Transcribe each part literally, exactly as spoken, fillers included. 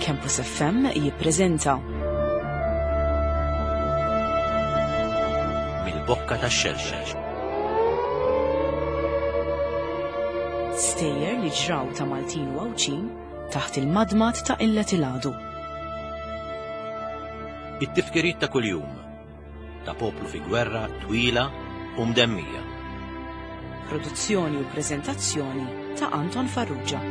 Campus F M jippreżenta Mill-bokka tax-xelxel. Stejjer li ġraw ta' Maltin u Awċin taħt il-madmat ta' Qillet il-Għadu. It-tifkiriet ta' kuljum ta' poplu fi gwerra twila u mdemmija. Produzzjoni u preżentazzjoni ta' Anton Farrugia.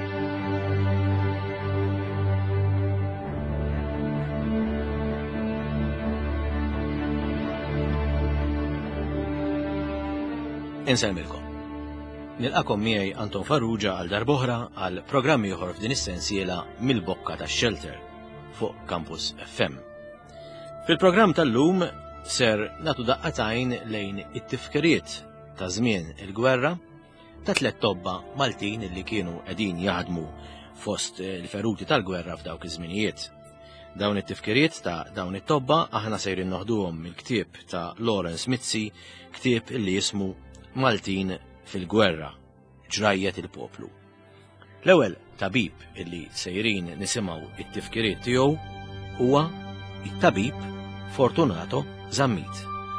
Inselmilkom. Nilqakom miegħi Anton Farrugia għal darb'oħra għal programmi oħra f'din is-sensiela mill-bokka tax-xelter fuq Campus F M. Fil-programm tal-lum ser nagħtu daqqatajn lejn it-tifkiriet ta' żmien il-gwerra ta' tliet tobba Maltin li kienu qegħdin jaħdmu fost il-feruti tal-gwerra f'dawk iż-żminijiet. Dawn it-tifkiriet ta' dawn it-tobba aħna sejrin noħduhom mill-ktieb ta' Lawrence Mizzi, ktieb illi jismu Maltin fil-gwerra, ġrajjet il-poplu. L-ewwel tabib illi sejrin nisimgħu it-tifkiriet tiegħu huwa it-tabib Fortunato Zammit.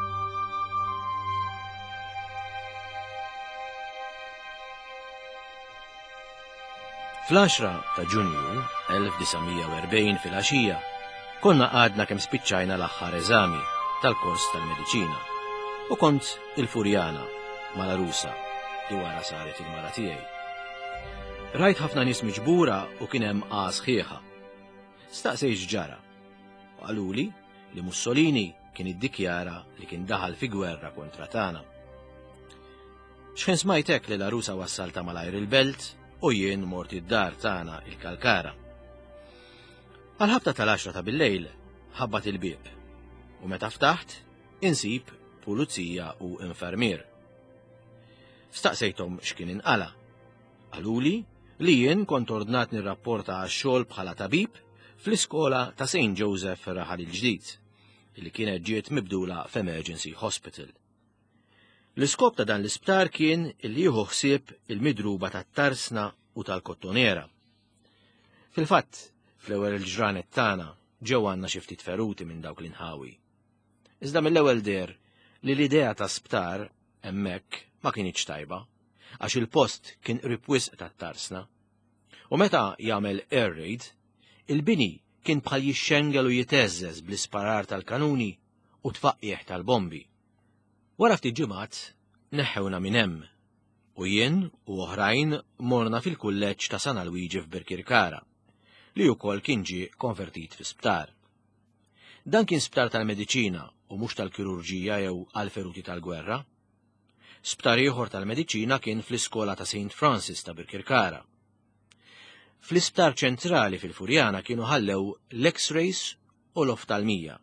Fl-għaxra ta' Ġunju elf tisa' u erbgħin fil-għaxija konna għadna kemm spiċċajna l-aħħar eżami tal-kors tal-mediċina u kont il-Furjana mal-Arusa li wara saret il-mara tiegħi. Rajt ħafna nies miġbura u kien hemm qas ħieħa. Staqsejt ġara u qaluli li Mussolini kien iddikjara li kien daħal fi gwerra kontra tagħna. X'kien smajtek li l-Arusa wassalta malajr il-belt u jien mort id-dar tagħna il-Kalkara. Għal-ħabta tal-għaxra ta' bil-lejl ħabbat il-bieb u meta ftaħt insib pulizija u infermier. Staqsejthom x'kien inqala. Qaluli li jien kont ordnat nirrapporta għax-xogħol bħala tabib fl-iskola ta' Saint Joseph Raħal il-ġdid, li kienet ġiet mibdula f'Emergency Hospital. L-iskop ta' dan l-isptar kien illi jieħu ħsieb il-midruba tat-tarsna u tal-kottonera. Fil-fatt, fl-ewwel il-ġranet tagħna ġew għandna xi ftit feruti minn dawk l-inħawi. Iżda mill-ewwel der li l-idea ta' sptar hemmhekk ma kienx tajba, għax il-post kien qrib wisq tat-tarsna. U meta jagħmel air raid, il-bini kien bħal jixxengel u jiteżżeż bl-isparar tal-kanuni u tfaqqieħ tal-bombi. Wara ftit ġimgħat neħħewna minn hemm u jien u oħrajn morna fil-kulleġġ ta' San Luigi f'Birkirkara, li wkoll kien ġie konvertit fi sptar. Dan kien sptar tal-mediċina u mhux tal-kirurġija jew għall-feruti tal-gwerra. Sptar ieħor tal-mediċina kien fl-iskola ta' Saint Francis ta' Birkirkara. Fl-isptar ċentrali fil-Furjana kienu ħallew l-X-rays u l-oftalmija.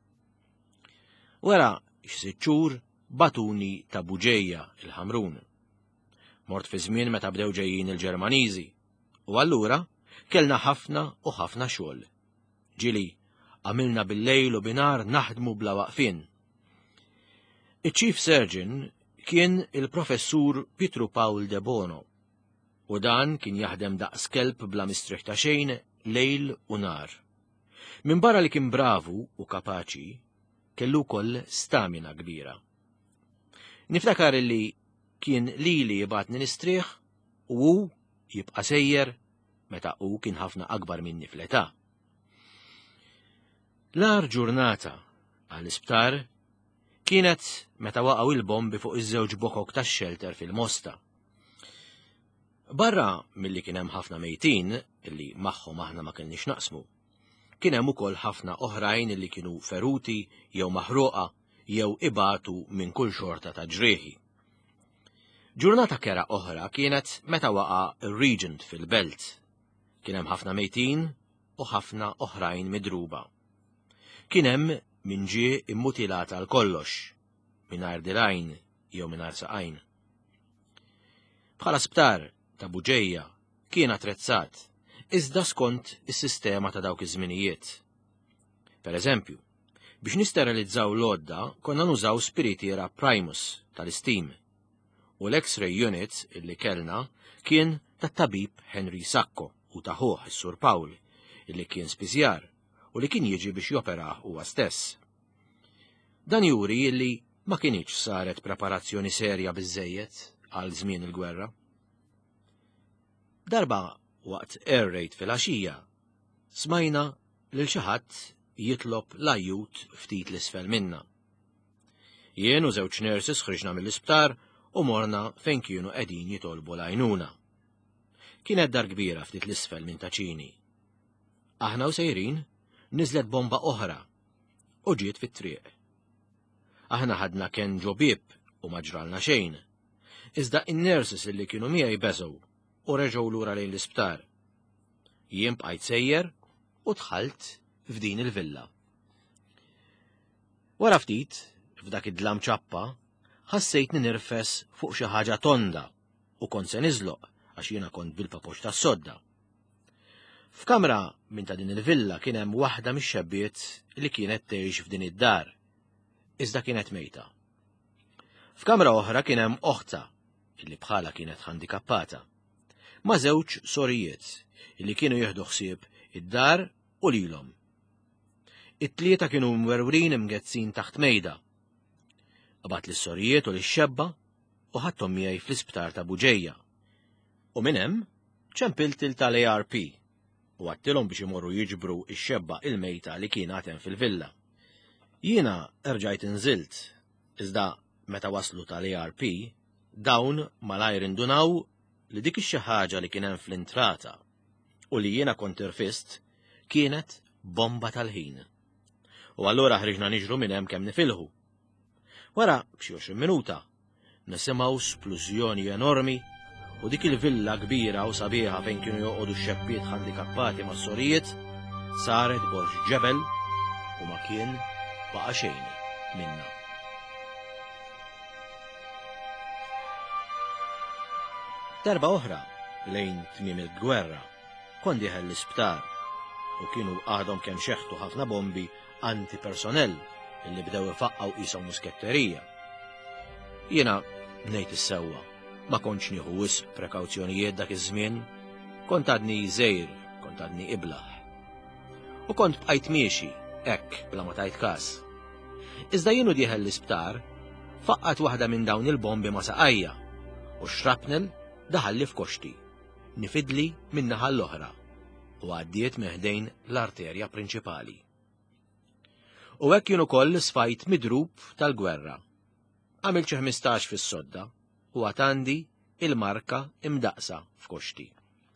Wara xi xhur batuni ta' Buġejja il-Ħamrun. Mort fi żmien meta bdew ġejjin il-Ġermaniżi u allura kellna ħafna u ħafna xogħol. Ġieli għamilna bil-lejl u binar naħdmu bla waqfien. Iċ-Chief Surgeon kien il-professur Pietro Paul de Bono u dan kien jaħdem daqs kelb bla mistrieħ ta' xejn lejl u nar. Min barra li kien bravu u kapaċi, kellu wkoll stamina kbira. Niftakar li kien lili jibatni nistrieħ u hu jibqa' sejjer meta hu kien ħafna akbar minni fl-età. L-agħar ġurnata għall-isptar kienet meta waqgħu il-bombi fuq iż-żewġ bokok tax-xelter fil-Mosta. Barra milli kien hemm ħafna mejtin illi magħhom aħna ma kellniex naqsmu, kien hemm ukoll ħafna oħrajn illi kienu feruti jew maħruqa jew ibatu minn kull xorta ta' ġrieħi. Ġurnata kera oħra kienet meta waqa' ir-Regent fil-Belt. Kien hemm ħafna mejtin u ħafna oħrajn midruba. Kien hemm min ġie immutilata għal kollox, mingħajr dirgħajn jew mingħajr saqajn. Bħala sptar ta' Buġejja kien attrezzat, iżda skont is-sistema ta' dawk iż-żminijiet. Pereżempju, biex nisterilizzaw l-għodda konna nużaw spiritiera Primus tal-istim u l-X-ray unit illi kellna kien tat-tabib Henry Sacco u taħuh is-Sur Pawl, illi kien spiżjar u li kien jiġi biex jopera huwa stess. Dan juri illi ma kienx saret preparazzjoni serja biżejjed għal żmien il-gwerra. Darba waqt air raid fil-għaxija, smajna lil xi ħadd jitlob l-ajjut ftit l-isfel minna. Jien u żewġ nurses ħriġna mill-isptar u morna fejn kienu qegħdin jitolbu l-għajnuna. Kienet dar kbira ftit l-isfel minn Taċini. Aħna u sejrin niżlet bomba oħra u ġiet fit-triq. Aħna ħadna kien ġobib u ma ġralna xejn. Iżda in-nurses illi kienu miegħi beżgħu u reġgħu lura lejn l-isptar. Jien bqajt sejjer u dħalt f'din il-villa. Wara ftit, f'dak id-dlam ċappa, ħassejtni nirfes fuq xi ħaġa tonda u kont se niżloq għax jiena kont bil-papoċ tas-sodda. F'kamra minn ta' din il-villa kien hemm waħda mix-xebbiet li kienet tgħix f'din id-dar, iżda kienet mejta. F'kamra oħra kien hemm oħta illi bħala kienet handikappata, ma' żewġ sorijiet illi kienu jieħdu ħsieb id-dar u lilhom. It-tlieta kienu mwerwrin imgezzin taħt mejda. Qabad lis-sorijiet u lix-xebba u ħadthom miegħi fl-isptar ta' Buġejja. U minn hemm ċempiltil tal-A R P u għattilhom biex imorru jiġbru x-xebba il-mejta li kien għatem fil-villa. Jiena erġajt inżilt, iżda meta waslu tal-A R P, dawn malajr indunaw li dik ix-xi ħaġa li kien hemm fl-intrata u li jiena kont irfist kienet bomba tal-ħin. U allura ħriġna niġru minn hemm kemm nifilħu. Wara b'xi għoxrin minuta nisimgħu splużjoni enormi u dik il-villa kbira u sabiħa fejn kienu joqogħdu x-xebbiet handikappati ma' sorijiet saret borġ ġebel u ma kien baqa' xejn minna. Darba oħra lejn tmiem il-gwerra kont dieħel l-isptar u kienu għadhom kemm xeħħtu ħafna bombi antipersonell illi bdew ifaqqgħu qishom musketterija. Jiena ngħid is-sewwa ma kontx nieħu wisq prekawzjonijiet dak iż-żmien, kont għadni żgħir, kont għadni iblaħ. U kont bqajt miexi hekk bla ma tajt każ. Iżda jienu dieħel l-isptar faqqat waħda minn dawn il-bombi ma saqajja u xrapnel daħalli f'koxti, nifidli min-naħa l-oħra u għaddiet meħdejn l-arterja prinċipali. U hekk jien ukoll sfajt midrub tal-gwerra. Għamilt xi ħmistax fis-sodda u għatandi il-marka imdaqsa f'koxti.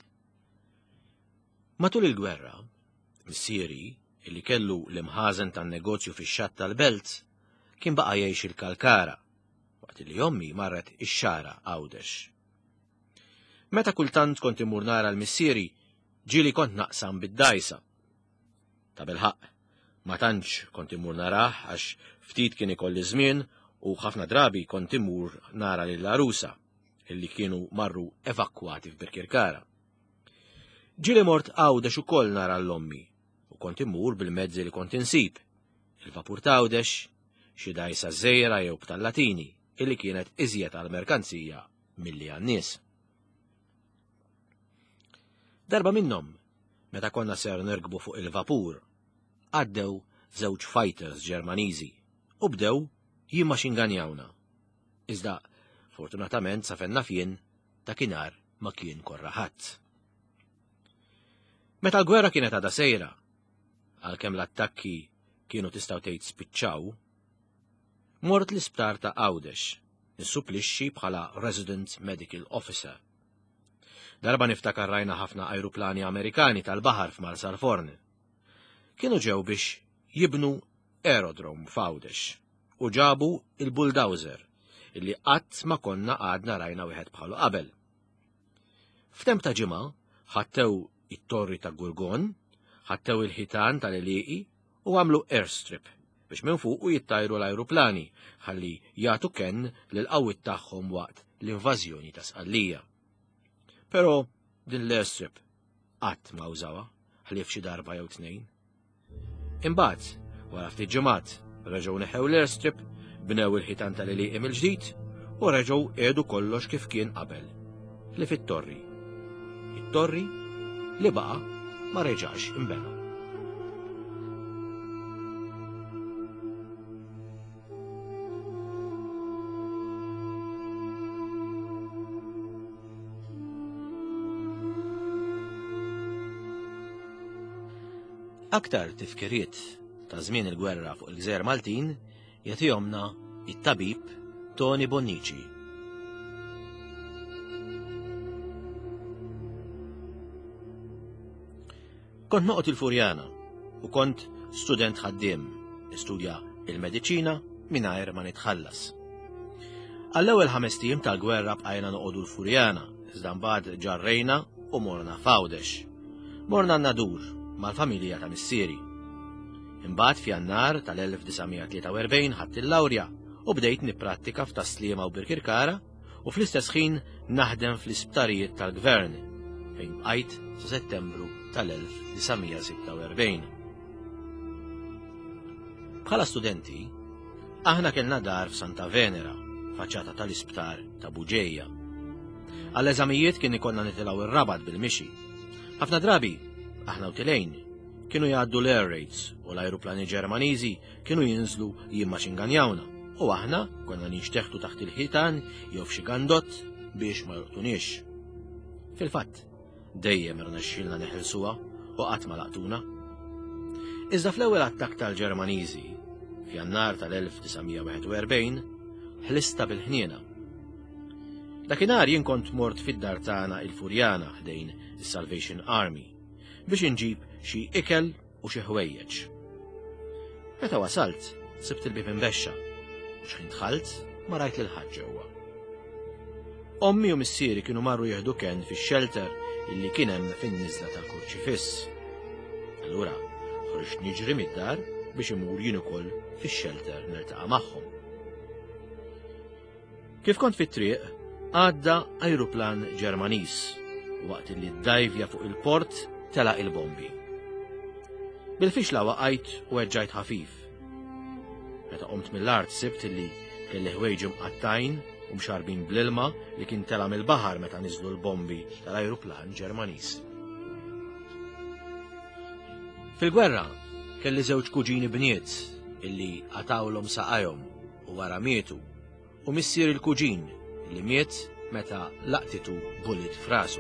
Matul il-gwerra, missieri illi kellu l-imħażen tan-negozju fix-xatt tal-Belt kien baqa' jgħix il-Kalkara, waqt li ommi marret ix-xara Għawdex. Meta kultant kont imur nara l-missieri, ġieli kont naqsam bid-dajsa. Ta' bil-ħaq, ma tantx kont imur narah għax ftit kien ikolli żmien u ħafna drabi kont imur nara lill-arusa illi kienu marru evakwati f'Birkirkara. Ġieli mort Għawdex ukoll nara l-ommi u kont imur bil-mezzi li kont insib, il-vapur ta' Għawdex, xi dajsa żgħira jew b'tal-Latini illi kienet iżjed għall-merkanzija milli għan-nies. Darba minnhom, meta konna ser nerkbu fuq il-vapur, għaddew żewġ fighters Ġermaniżi u bdew jimmaxinganjawna. Iżda, fortunatament sa fenna fien dakinhar ma kien korra ħadd. Meta l-gwerra kienet għadha sejra, għalkemm l-attakki kienu tistgħu tgħid spiċċaw, mort l-isptar ta' Għawdex nissupplixxi bħala Resident Medical Officer. Darba niftakar rajna ħafna ajruplani Amerikani tal-baħar f'Marsalforn. Kienu ġew biex jibnu aerodrom f'Għawdex u ġabu il-bulldozer illi qatt ma konna għadna rajna wieħed bħalu qabel. F'temp ta' ġimgħa ħattew it-torri ta' Gurgon, ħattew il-ħitan tal-Iliqi u għamlu airstrip biex minn fuq jittajru l-ajruplani ħalli jagħtu kenn lil qawwiet tagħhom waqt l-invażjoni ta' Sqallija. Però din l-airstrip qatt ma użawha ħlief f'xi darba jew tnejn. Imbagħad, wara ftit ġimgħat, reġgħu neħew l-airstrip, bnew il-ħitan tal-Iliqi mill-ġdid u reġgħu qiegħdu kollox kif kien qabel, li fit-torri. It-torri li baqa' ma reġax imbena. Aktar tifkiriet ta' żmien il-gwerra fuq il-Gżejjer Maltin jagħtihomna it-tabib Tony Bonnici. Kont noqgħod il-Furjana u kont student ħaddiem, nistudja il-mediċina mingħajr ma nitħallas. Għall-ewwel ħames tiem tal-gwerra bqajna noqogħdu l-Furjana, iżda mbagħad ġarrejna u morna f'Għawdex. Morna n-Nadur mal-familja ta' missieri. Imbagħad f'Jannar tal-elf tisa' tlieta u erbgħin ħadt il-lawrja u bdejt nipprattika f'Taslima u Birkirkara u fl-istess ħin naħdem fl-isptarijiet tal-Gvern fejn bqajt sa Settembru tal-elf tisa' sitta u erbgħin. Bħala studenti, aħna kellna dar f'Santa Venera, faċċata tal-isptar ta' Buġejja. Għall-eżamijiet kien ikollna nitilgħu ir-Rabat bil-mixi. Ħafna drabi aħna u tilejn kienu jgħaddu l-air raids u l-ajruplani Ġermaniżi kienu jinżlu jimmaċinganjawna u aħna konna ninxteħtu taħt il-ħitan jew f'xi gandott biex ma jorqtunix. Fil-fatt, dejjem irnexxielna neħilsuha u qatt ma laqtuna. Iżda fl-ewwel attakk tal-Ġermaniżi f'Jannar tal-elf tisa' wieħed u erbgħin ħlista bil-ħniena. Dakinhar jien kont mort fid-dar tagħna il-Furjana ħdejn is-Salvation Army biex inġib xi ikel u xi ħwejjeġ. Meta wasalt, sibt il-bib imbexxa u x'ħin dħalt ma rajt lil ħadd ġewwa. Ommi u missieri kienu marru jieħdu ken fix-shelter illi kien hemm fin-niżla tal-Kurċifiss. Allura ħriġt niġri mid-dar biex imur jien ukoll fix-shelter niltaqa' magħhom. Kif kont fit-triq, għadda ajruplan Ġermaniż u waqt li ddajvja fuq il-port telaq il-bombi. Bil-fixla waqajt u weġġajt ħafif. Meta qomt mill-art sibt illi kelli ħwejġi mqattajn u mxarbin bl-ilma li kien tela mill-baħar meta niżlu l-bombi tal-ajruplan Ġermaniż. Fil-gwerra kelli żewġ kuġini bniet illi qatawlhom saqajhom u wara mietu u missier il-kuġin illi miet meta laqtitu bullet f'rasu.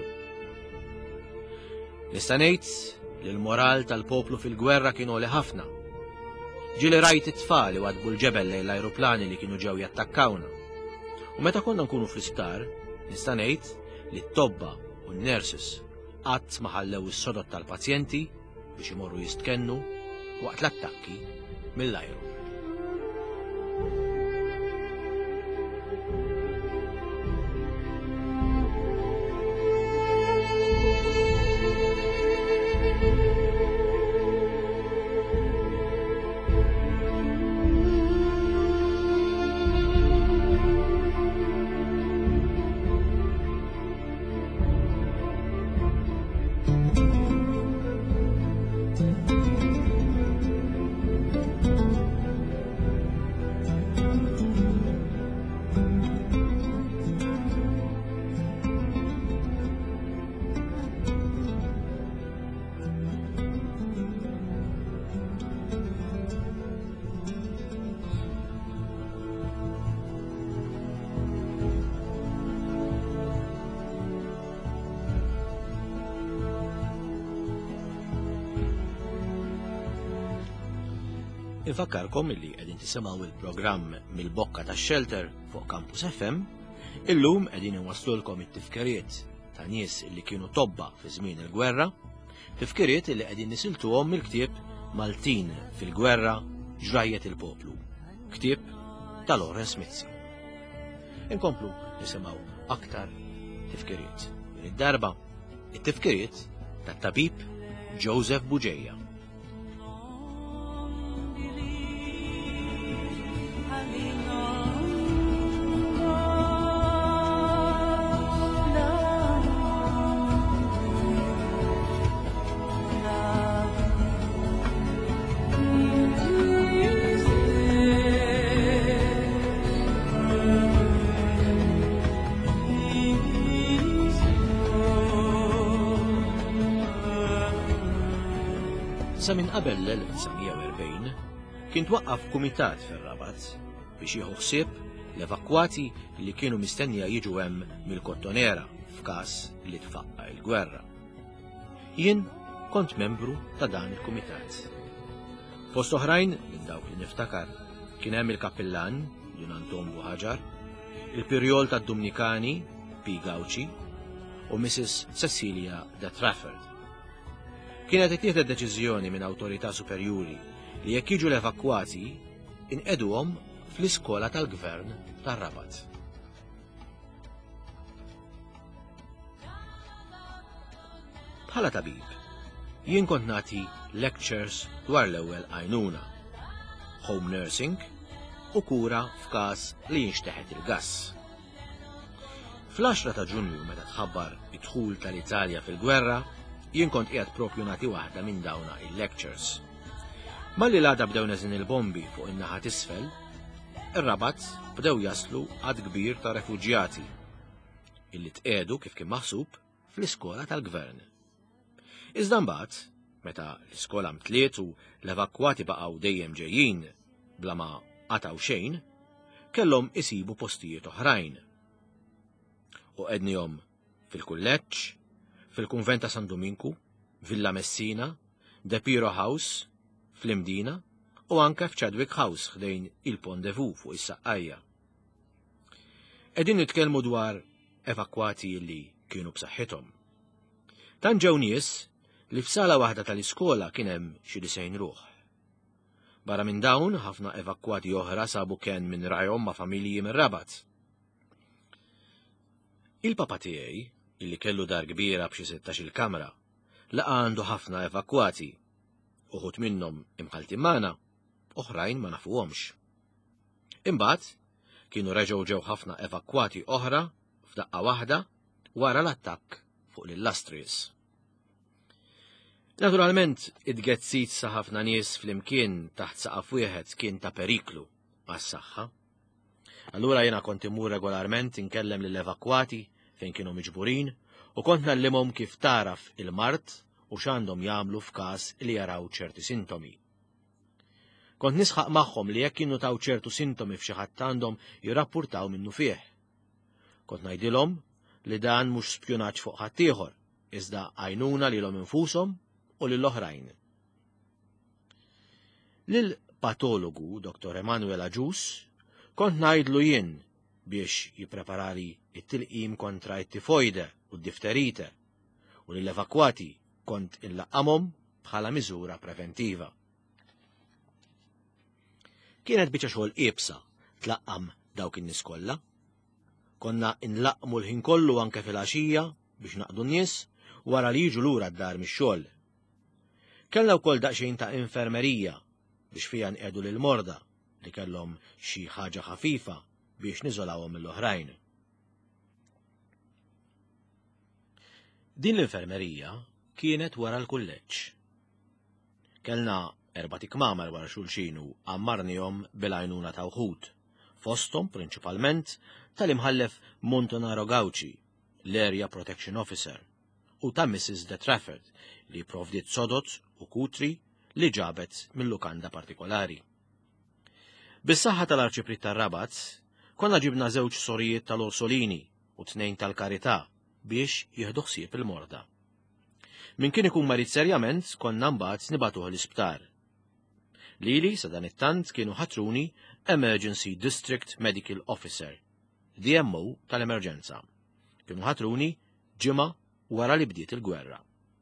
Nista' ngħid li l-moral tal-poplu fil-gwerra kienu li ħafna. Ġieli rajt it-tfal li wadbu l-ġebel lejn l-ajruplani li kienu ġew jattakkawna. U meta konna nkunu fl-isptar, nista' ngħid li t-tobba u n-nurses qatt ma ħallew is-sodod tal-pazjenti biex imorru jistkennu waqt l-attakki mill-ajru. Infakkarkom illi qegħdin tisimgħu il-programm mill-bokka tax-Shelter fuq Campus F M, illum qegħdin inwasslulkom it-tifkiriet ta' nies illi kienu tobba fi żmien il-gwerra, tifkiriet illi qegħdin nisiltuhom mill-ktieb Maltin fil-gwerra ġrajiet il-poplu, ktieb ta' Lawrence Mizzi. Inkomplu nisimgħu aktar tifkiriet. Id-darba it-tifkiriet tat-tabib Joseph Buġejja. Sa minn qabel l-elf tisa' u erbgħin kien twaqqaf kumitat fir-Rabat biex jieħu ħsieb l-evakwati li kienu mistennija jiġu hemm mill-Kottonera f'każ li tfaqqa l-gwerra. Jien kont membru ta' dan il-kumitat. Fost oħrajn minn dawk li niftakar kien hemm il-kappillan Jun Anton Buħaġar, il-Pirjol tad-Dumnikani P. Gawċi u Missus Cecilia de Trafford. Kienet ittieħed deċiżjoni minn awtorità superjuri li jekk jiġu l-evakwati inqeduhom fl-iskola tal-Gvern tar-Rabat. Bħala tabib, jien kont nagħti lectures dwar l-ewwel għajnuna, home nursing u kura f'każ li jinxteħed il-gass. Fl-għaxra ta' Ġunju meta tħabbar id-dħul tal-Italja fil-gwerra, jien kont qiegħed propju nagħti waħda minn dawna il-lectures. Malli l-għada bdew neżin il-bombi fuq in-naħa t'isfel, ir-Rabat bdew jaslu għad kbir ta' refuġjati illi tqiegħdu kif kien maħsub fl-iskola tal-Gvern. Iżda mbagħad, meta l-iskola mtliet u l-evakwati baqgħu dejjem ġejjin bla ma għataw xejn, kellhom isibu postijiet oħrajn. U qednihom fil-kulleġġ, fil-Kunvent ta' San Dominku, Villa Messina, De Piro House, fl-Imdina u anke f'Chadwick House ħdejn il-Pont de Vaux fuq is-Saqqajja. Qegħdin nitkellmu dwar evakwati li kienu b'saħħithom. Tant ġew nies li f'sala waħda tal-iskola kien hemm xi disgħin ruħ. Barra minn dawn ħafna evakwati oħra sabu kien minn rajhom ma' familji mir-Rabat. Il-papa tiegħi, illi kellu dar kbira b'xi sittax-il kamra, laqa għandu ħafna evakwati, uħud minnhom imħaltin magħna, oħrajn ma nafuhomx. Imbagħad kienu reġgħu ġew ħafna evakwati oħra f'daqqa waħda wara l-attakk fuq l-Illustrious. Naturalment, id-gezzit sa' ħafna nies fl-imkien taħt saqaf wieħed kien ta' periklu għas-saħħa. Allura jiena kont imur regolarment inkellem lill-evakwati fejn kienu miġburin u kont nallimhom kif taraf il-mart u x'għandhom jagħmlu f'każ li jaraw ċerti sintomi. Kont nisħaq magħhom li jekk kienu taw ċertu sintomi f'xi ħadd għandhom jirrappurtaw minnu fih. Kont ngħidilhom li dan mhux spjunaġġ fuq ħadd ieħor, iżda għajnuna lilhom infushom u lill-oħrajn. Lill-patologu Doktor Emanuel Aġus kont ngħidlu jien biex jippreparali it-tilqim kontra t-tifoide u d-difterite u lill-evakwati kont inlaqqamhom bħala miżura preventiva. Kienet biċċa xogħol qiebsa tlaqqam dawk in-nies kollha. Konna inlaqqmu l-ħin kollu anke fil-għaxija biex naqdu n-nies wara li jiġu lura d-dar mix-xogħol. Kellna wkoll daqsxejn ta' infermerija biex fiha nqiegħdu lil morda li kellhom xi ħaġa ħafifa biex niżolawhom mill-oħrajn. Din l-infermerija kienet wara l-kulleġġ. Kellna erba' tikmamar wara xulxin u għammarnihom bil-għajnuna ta' wħud, fosthom prinċipalment tal-imħallef Montanaro Gawċi, l-Area Protection Officer, u ta' Missus de Trafford li provdiet sodot u kutri li ġabet mill-lukanda partikolari. Bis-saħħa tal-Arċiprit tar-Rabat konna ġibna żewġ sorijiet tal-Orsolini u tnejn tal-Karità biex jieħdu ħsieb il-morda. Min kien ikun marit serjament konna mbagħad nibatuh l-isptar. Lili sa dan it-tant kienu ħatruni Emergency District Medical Officer, D M O tal-emerġenza. Kienu ħatruni ġimgħa wara li bdiet il-gwerra.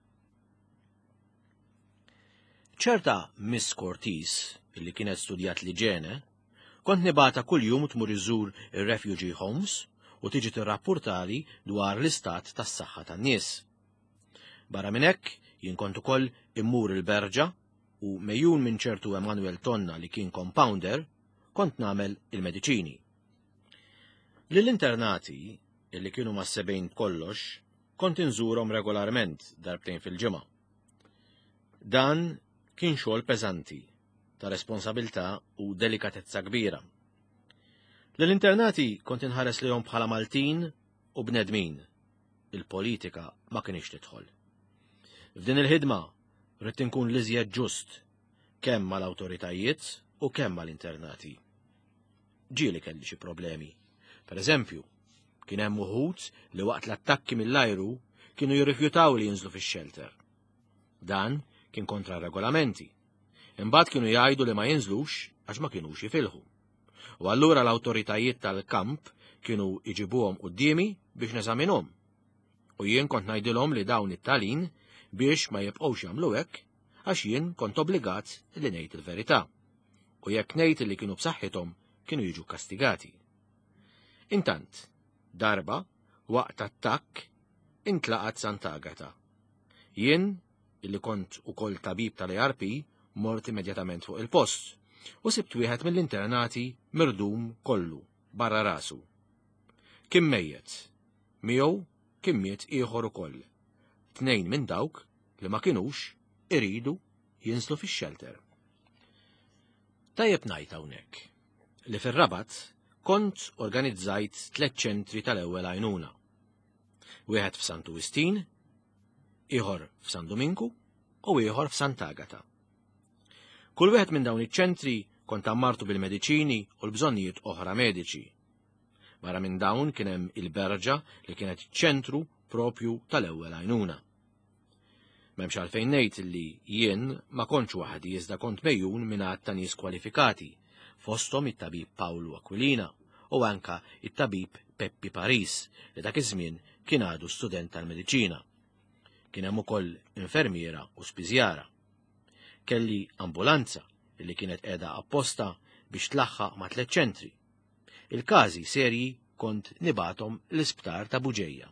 ċerta Miss Cortese, illi kienet studjat l-iġene, kont nibata kull jum tmur iżżur ir-refugee homes u tiġi tirrappurtali dwar l-istat tas-saħħa tan-nies. Barra minn hekk jien kont ukoll immur il-Berġa u mejjun minn ċertu Emanuel Tonna li kien compounder kont nagħmel il-mediċini. Lill-internati illi kienu mas-sebgħin kollox kont inżurhom regolarment darbtejn fil-ġimgħa. Dan kien xogħol peżanti ta' responsabilità u delikatezza kbira. Lill-internati kont inħares lihom bħala Maltin u bnedmin. Il-politika ma kienx tidħol. F'din il-ħidma rrid inkun l-iżjed ġust kemm mal-awtoritajiet u kemm mal-internati. Ġieli kelli xi problemi. Pereżempju, kien hemm uħud li waqt l-attakki mill-ajru kienu jirrifjutaw li jinżlu fix-shelter. Dan kien kontra regolamenti. Imbagħad kienu jgħidu li ma jinżlux għax ma kinux jifilħu. U allura l-awtoritajiet tal-kamp kienu iġibuhom qudiemi biex neżaminhom. U jien kont ngħidilhom li dawn it-talin biex ma jibqgħux jagħmlu hekk għax jien kont obbligat li ngħid il-verità. U jekk ngħid li kienu b'saħħithom kienu jiġu kastigati. Intant, darba, waqt attakk, intlaqat Sant'Agata. Jien, illi kont ukoll tabib tal-A R P, mort immedjatament fuq il-post u sibt wieħed mill-internati mirdum kollu, barra rasu. Kien mejjed, miegħu kien miet ieħor ukoll. Tnejn minn dawk li ma kinux iridu jinżlu fix-shelter. Tajjeb ngħid hawnhekk li fir-Rabat kont organizzajt tliet ċentri tal-ewwel għajnuna. Wieħed f'Santu Wistin, ieħor f'San Dominku u ieħor f'Sant'Agata. Kull wieħed minn dawn iċ-ċentri kont ammartu bil-mediċini u l-bżonnijiet oħra mediċi. Barra minn dawn kien hemm il-Berġa li kienet ċentru propju tal-ewwel għajnuna. M'hemmx għalfejn ngħid li jien ma kontx waħdi iżda kont mejjun mingħand ta' nies kwalifikati, fosthom it-tabib Paolo Aquilina u anka it-tabib Peppi Paris li dak iż-żmien kien għadu student tal-mediċina. Kien hemm ukoll infermiera u spiżjara. Kelli ambulanza li kienet qiegħda apposta biex tlaħħaq ma' tliet ċentri. Il-każi serji kont nibatom l-isptar ta' Buġejja.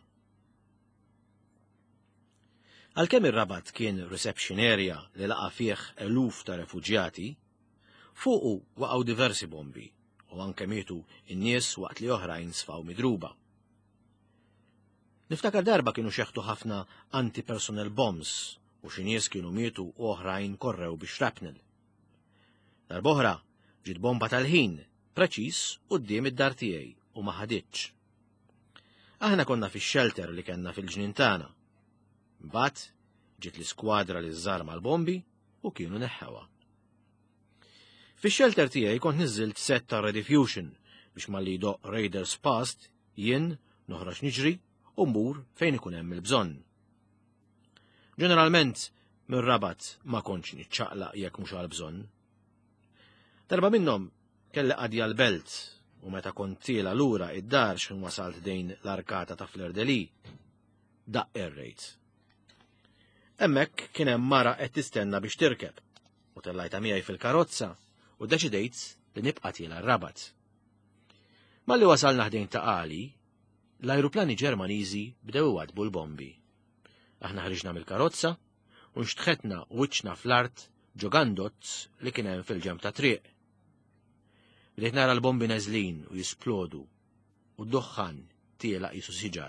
Għalkemm ir-Rabat kien reception area li laqa fih eluf ta' refuġjati, fuqu waqgħu diversi bombi u anke mietu n-nies waqt li oħrajn sfaw midruba. Niftakar darba kienu xeħtu ħafna anti-personnel bombs u xi nies kienu mietu u oħrajn korrew biex shrapnel. Darb'oħra ġiet bomba tal-ħin preċiż quddiem id-dar tiegħi u ma ħaditx. Aħna konna fix-shelter li kellna fil-ġnien tagħna. Mbagħad ġiet l-iskwadra li żżar mal-bombi u kienu neħħewa. Fix-shelter tiegħi kont niżilt set ta' rediffusion biex malli jdoq Raiders Past jien noħroġ niġri u mmur fejn ikun hemm il-bżonn. Ġeneralment mir-Rabat ma kontx niċċaqlaq jekk mhux għal bżonn. Darba minnhom kelli qadja l-belt u meta kont tiela lura id-dar x'in wasalt dejn l-arkata ta' Fleur de Lis, daqq ir-rejt. Hemmhekk kien hemm mara qed tistenna biex tirkeb u tellajta miegħi fil-karozza u ddeċidejt li nibqa' tiela r-Rabat. Malli wasalna ħdejn ta' qali, l-ajruplani Ġermaniżi bdew iwadbu l-bombi. Aħna ħriġna mill-karozza u nxtħetna wiċċna fl-art ġo gandozz li kien hemm fil-ġemp ta' triq. Bdejt nara l-bombi neżlin u jisplodu u d-duħħan tielaq qisu siġar.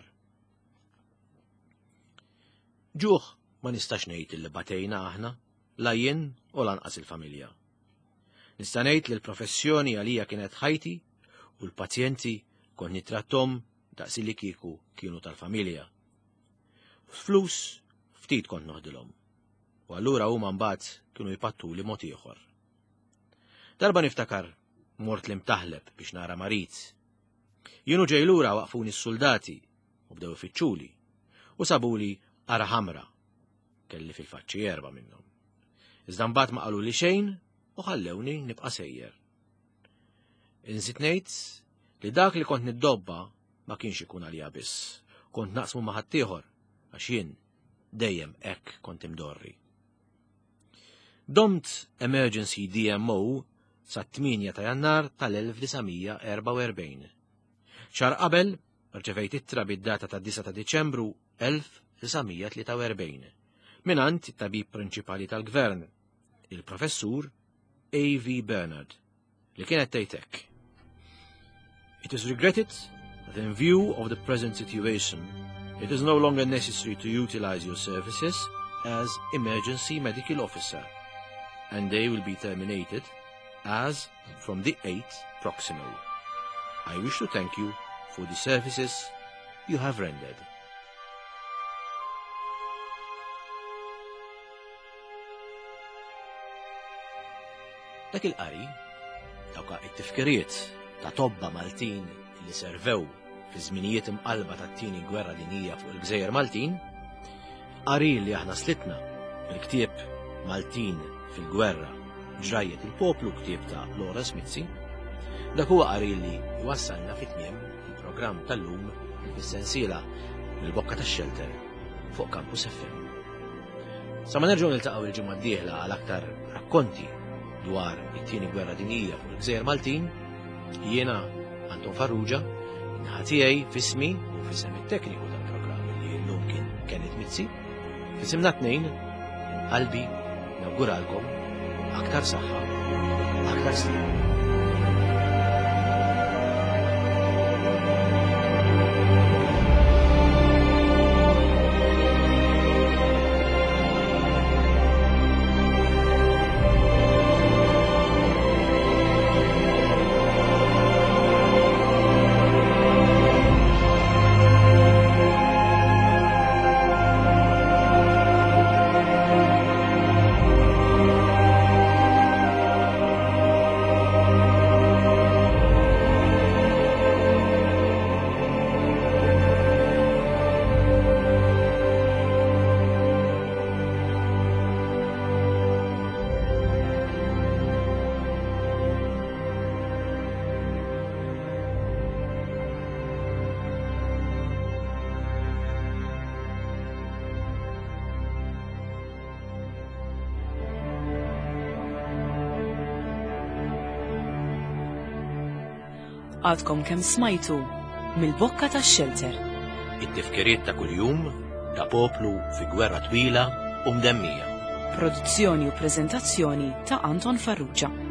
Ġuħ ma nistax ngħid illi batejna aħna, la jien u lanqas il-familja. Nista' ngħid li l-professjoni għalija kienet ħajti u l-pazjenti kont nitrattom daqs li kieku kienu tal-familja. Flus ftit kont noħdilhom, u allura huma mbagħad kienu jpattuli mod ieħor. Darba niftakar mort l-imtaħleb biex nara marit. Jienu ġej lura waqfuni s-soldati u bdew ifittxuli u sabuli ara ħamra, kelli fil-faċċi erba' minnhom. Iżda mbagħad ma qalu li xejn u ħallewni nibqa' sejjer. Inżid ngħid li dak li kont niddobba ma kienx ikun għalija biss, kont naqsmu ma' ħaddieħor għax jien dejjem hekk kont imdorri. Domt Emergency D M O sa' tminja ta' Jannar tal-elf tisa' erba' u erbgħin. Xahar qabel rċevejt ittra bid-data ta' disa' ta' Diċembru elf tisa' tlieta' u erbgħin minant it-tabib prinċipali tal-Gvern, il-professur A V Bernard, li kienet tgħid. It is regretted that in view of the present situation, it is no longer necessary to utilize your services as emergency medical officer, and they will be terminated as from the eighth proximal. I wish to thank you for the services you have rendered. Dak il-qari, dawk it-tifkiriet ta' tobba Maltin li servew fi żminijiet imqalba tat-tieni gwerra dinjija fuq il-Gżejjer Maltin, qari li aħna slitna mill-ktieb Maltin fil-gwerra ġrajiet il-poplu ktieb ta' Lora Smizzi, dak huwa qari li jwassalna fit-tmiem il-programm tal-lum fis-sensiela mill-Bokka tax-Xelter fuq Campus F M. Sa ma nerġgħu niltaqgħu il-ġimgħa d-dieħla għal aktar rakkonti dwar it-tieni gwerra dinjija fuq il-Gżejjer Maltin, jiena Anton Farrugia, naħa tiegħi f'ismi u f'isem it-tekniku tal-programm li llum kien Kenneth Mizzi, f'isimna tnejn qalbi nawguralkom aktar saħħa, aktar slim. Għadkom kemm smajtu mill-Bokka tax-Xelter. It-tifkiriet ta' kuljum ta' poplu fi gwerra twila u mdemmija. Produzzjoni u preżentazzjoni ta' Anton Farrugia.